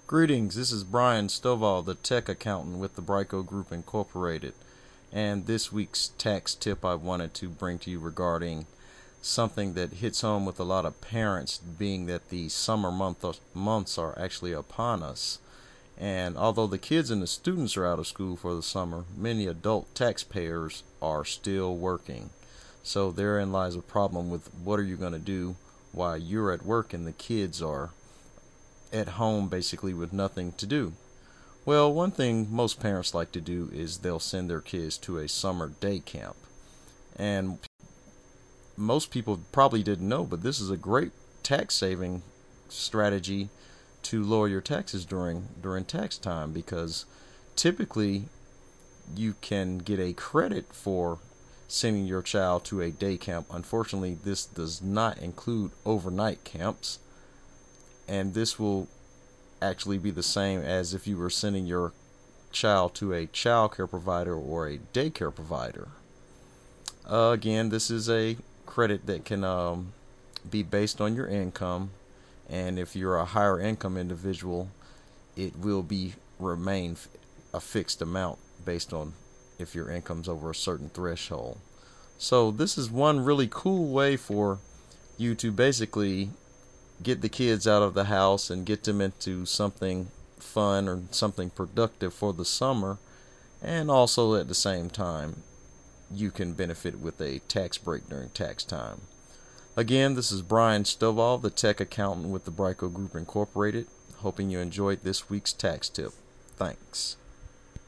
Greetings, this is Brian Stovall, the tech accountant with the Brico Group Incorporated. And this week's tax tip I wanted to bring to you regarding something that hits home with a lot of parents, being that the summer months are actually upon us. And although the kids and the students are out of school for the summer, many adult taxpayers are still working. So therein lies a problem with what are you going to do while you're at work and the kids are at home basically with nothing to do. Well, one thing most parents like to do is they'll send their kids to a summer day camp. And most people probably didn't know, but this is a great tax saving strategy to lower your taxes during tax time, because typically you can get a credit for sending your child to a day camp. Unfortunately, this does not include overnight camps, and this will actually be the same as if you were sending your child to a child care provider or a daycare provider. Again, this is a credit that can be based on your income, and if you're a higher income individual, it will remain a fixed amount based on if your income's over a certain threshold. So this is one really cool way for you to basically get the kids out of the house and get them into something fun or something productive for the summer, and also at the same time you can benefit with a tax break during tax time. Again, this is Brian Stovall, the tech accountant with the Brico Group Incorporated, hoping you enjoyed this week's tax tip. Thanks.